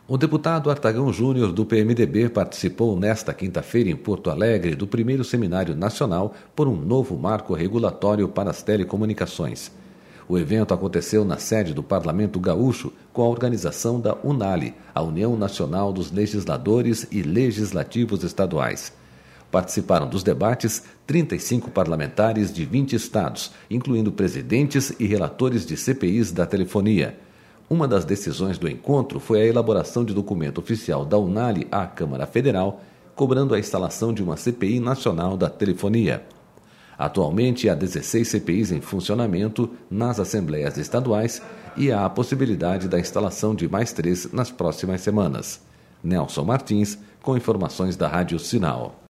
O deputado Artagão Júnior, do PMDB, participou nesta quinta-feira em Porto Alegre do primeiro Seminário Nacional por um novo marco regulatório para as telecomunicações. O evento aconteceu na sede do Parlamento Gaúcho com a organização da UNALI, a União Nacional dos Legisladores e Legislativos Estaduais. Participaram dos debates 35 parlamentares de 20 estados, incluindo presidentes e relatores de CPIs da telefonia. Uma das decisões do encontro foi a elaboração de documento oficial da UNALI à Câmara Federal, cobrando a instalação de uma CPI nacional da telefonia. Atualmente, há 16 CPIs em funcionamento nas assembleias estaduais e há a possibilidade da instalação de mais 3 nas próximas semanas. Nelson Martins, com informações da Rádio Sinal.